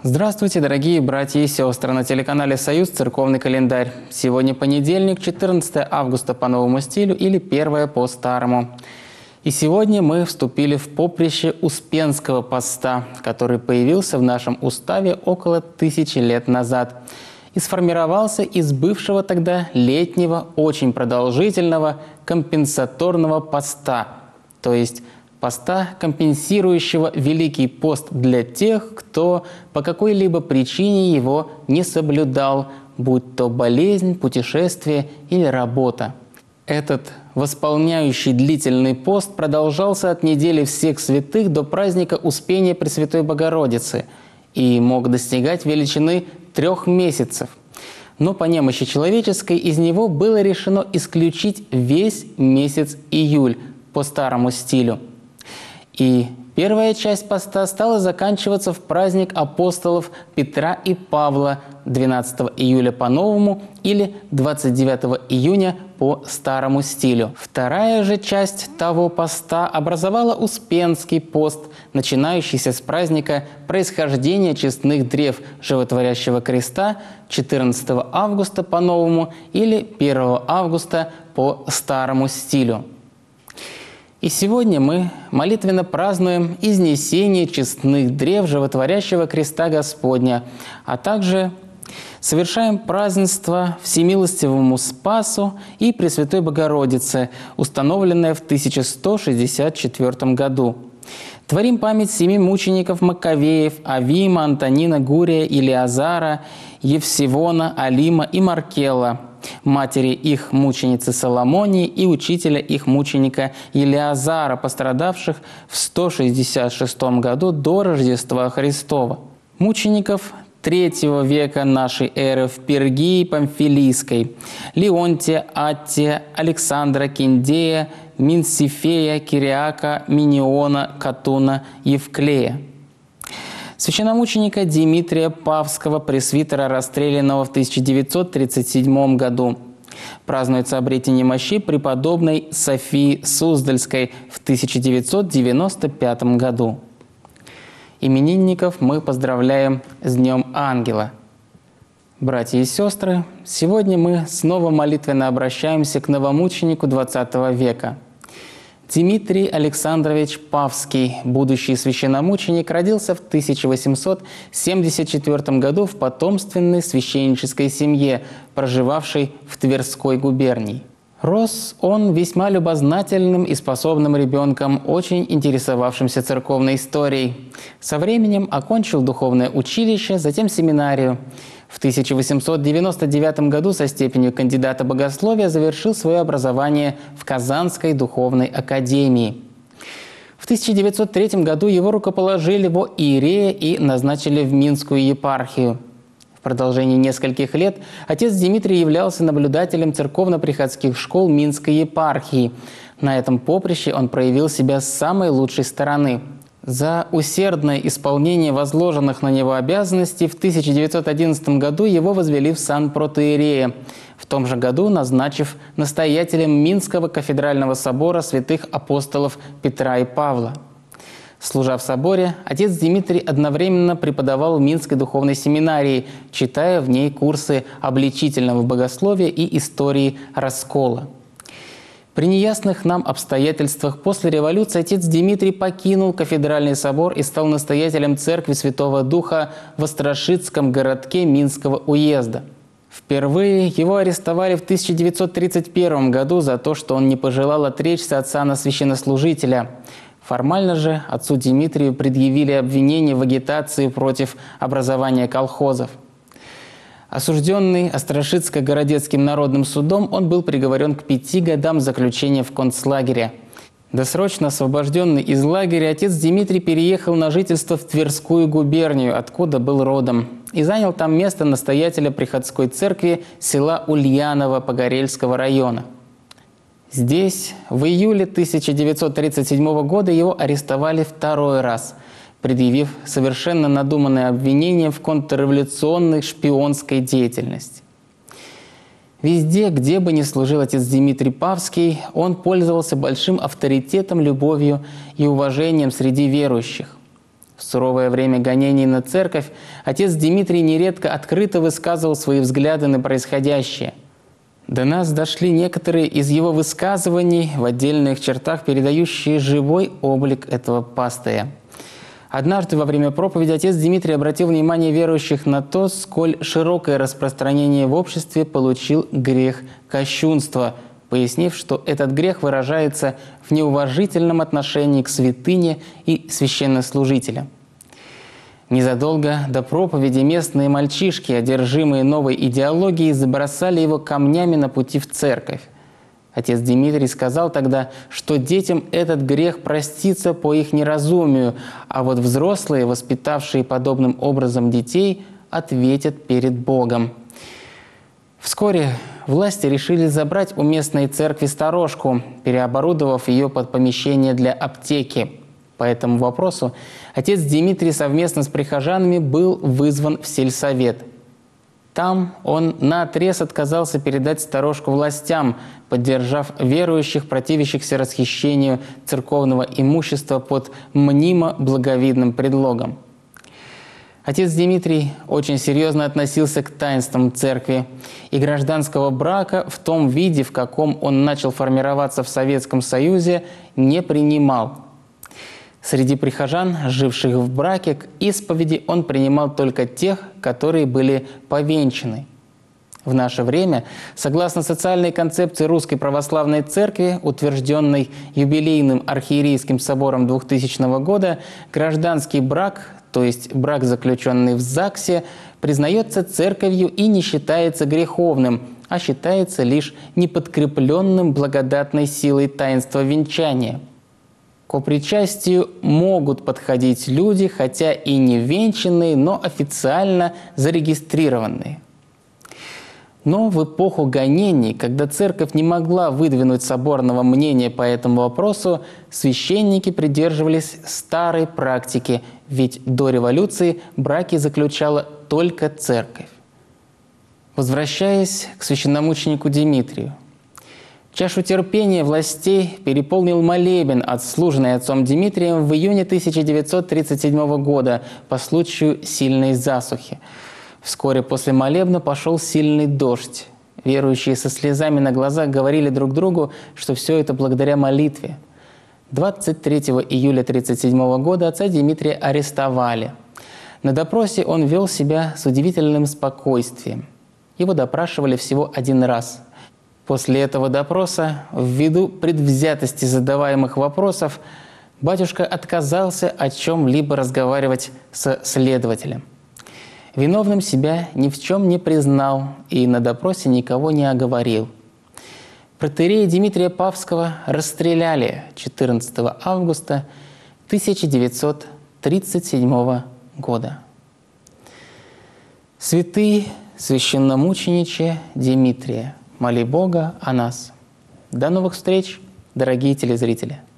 Здравствуйте, дорогие братья и сестры! На телеканале «Союз. Церковный календарь». Сегодня понедельник, 14 августа по новому стилю или 1 по старому. И сегодня мы вступили в поприще Успенского поста, который появился в нашем уставе около 1000 лет назад и сформировался из бывшего тогда летнего, очень продолжительного компенсаторного поста, то есть поста, компенсирующего Великий пост для тех, кто по какой-либо причине его не соблюдал, будь то болезнь, путешествие или работа. Этот восполняющий длительный пост продолжался от недели всех святых до праздника Успения Пресвятой Богородицы и мог достигать величины 3 месяцев. Но по немощи человеческой из него было решено исключить весь месяц июль по старому стилю. И первая часть поста стала заканчиваться в праздник апостолов Петра и Павла 12 июля по новому или 29 июня по старому стилю. Вторая же часть того поста образовала Успенский пост, начинающийся с праздника происхождения честных древ Животворящего Креста 14 августа по новому или 1 августа по старому стилю. И сегодня мы молитвенно празднуем изнесение честных древ Животворящего Креста Господня, а также совершаем празднество Всемилостивому Спасу и Пресвятой Богородице, установленное в 1164 году. Творим память 7 мучеников Маковеев: Авима, Антонина, Гурия, Илиазара, Евсевона, Алима и Маркела, матери их мученицы Соломонии и учителя их мученика Илиазара, пострадавших в 166 году до Рождества Христова. Мучеников III века нашей эры в Пергии Памфилийской: Леонтия, Аттия, Александра, Киндея, Минсифея, Кириака, Миниона, Катуна, Евклея. Священномученика Димитрия Павского, пресвитера, расстрелянного в 1937 году. Празднуется обретение мощей преподобной Софии Суздальской в 1995 году. Именинников мы поздравляем с Днем Ангела. Братья и сестры, сегодня мы снова молитвенно обращаемся к новомученику XX века. Дмитрий Александрович Павский, будущий священномученик, родился в 1874 году в потомственной священнической семье, проживавшей в Тверской губернии. Рос он весьма любознательным и способным ребенком, очень интересовавшимся церковной историей. Со временем окончил духовное училище, затем семинарию. В 1899 году со степенью кандидата богословия завершил свое образование в Казанской духовной академии. В 1903 году его рукоположили во иерея и назначили в Минскую епархию. В продолжении нескольких лет отец Дмитрий являлся наблюдателем церковно-приходских школ Минской епархии. На этом поприще он проявил себя с самой лучшей стороны. За усердное исполнение возложенных на него обязанностей в 1911 году его возвели в сан протоиерея, в том же году назначив настоятелем Минского кафедрального собора святых апостолов Петра и Павла. Служа в соборе, отец Дмитрий одновременно преподавал в Минской духовной семинарии, читая в ней курсы обличительного богословия и истории раскола. При неясных нам обстоятельствах после революции отец Дмитрий покинул кафедральный собор и стал настоятелем церкви Святого Духа в Острашицком городке Минского уезда. Впервые его арестовали в 1931 году за то, что он не пожелал отречься от сана священнослужителя. Формально же отцу Дмитрию предъявили обвинение в агитации против образования колхозов. Осужденный Острашицко-городецким народным судом, он был приговорен к 5 годам заключения в концлагере. Досрочно освобожденный из лагеря, отец Дмитрий переехал на жительство в Тверскую губернию, откуда был родом, и занял там место настоятеля приходской церкви села Ульяново Погорельского района. Здесь в июле 1937 года его арестовали 2-й раз, предъявив совершенно надуманное обвинение в контрреволюционной шпионской деятельности. Везде, где бы ни служил отец Дмитрий Павский, он пользовался большим авторитетом, любовью и уважением среди верующих. В суровое время гонений на церковь отец Дмитрий нередко открыто высказывал свои взгляды на происходящее. До нас дошли некоторые из его высказываний, в отдельных чертах передающие живой облик этого пастыря. Однажды во время проповеди отец Дмитрий обратил внимание верующих на то, сколь широкое распространение в обществе получил грех кощунства, пояснив, что этот грех выражается в неуважительном отношении к святыне и священнослужителям. Незадолго до проповеди местные мальчишки, одержимые новой идеологией, забросали его камнями на пути в церковь. Отец Дмитрий сказал тогда, что детям этот грех простится по их неразумию, а вот взрослые, воспитавшие подобным образом детей, ответят перед Богом. Вскоре власти решили забрать у местной церкви сторожку, переоборудовав ее под помещение для аптеки. По этому вопросу отец Дмитрий совместно с прихожанами был вызван в сельсовет. Там он наотрез отказался передать сторожку властям, поддержав верующих, противящихся расхищению церковного имущества под мнимо благовидным предлогом. Отец Дмитрий очень серьезно относился к таинствам церкви, и гражданского брака в том виде, в каком он начал формироваться в Советском Союзе, не принимал. Среди прихожан, живших в браке, к исповеди он принимал только тех, которые были повенчаны. В наше время, согласно социальной концепции Русской Православной Церкви, утвержденной юбилейным архиерейским собором 2000 года, гражданский брак, то есть брак, заключенный в ЗАГСе, признается церковью и не считается греховным, а считается лишь неподкрепленным благодатной силой таинства венчания. К причастию могут подходить люди, хотя и не венчанные, но официально зарегистрированные. Но в эпоху гонений, когда церковь не могла выдвинуть соборного мнения по этому вопросу, священники придерживались старой практики, ведь до революции браки заключала только церковь. Возвращаясь к священномученику Дмитрию, чашу терпения властей переполнил молебен, отслуженный отцом Дмитрием в июне 1937 года по случаю сильной засухи. Вскоре после молебна пошел сильный дождь. Верующие со слезами на глазах говорили друг другу, что все это благодаря молитве. 23 июля 1937 года отца Дмитрия арестовали. На допросе он вел себя с удивительным спокойствием. Его допрашивали всего один раз. После этого допроса, ввиду предвзятости задаваемых вопросов, батюшка отказался о чем-либо разговаривать со следователем. Виновным себя ни в чем не признал и на допросе никого не оговорил. Протоиерея Дмитрия Павского расстреляли 14 августа 1937 года. Святый священномучениче Дмитрия, моли Бога о нас. До новых встреч, дорогие телезрители!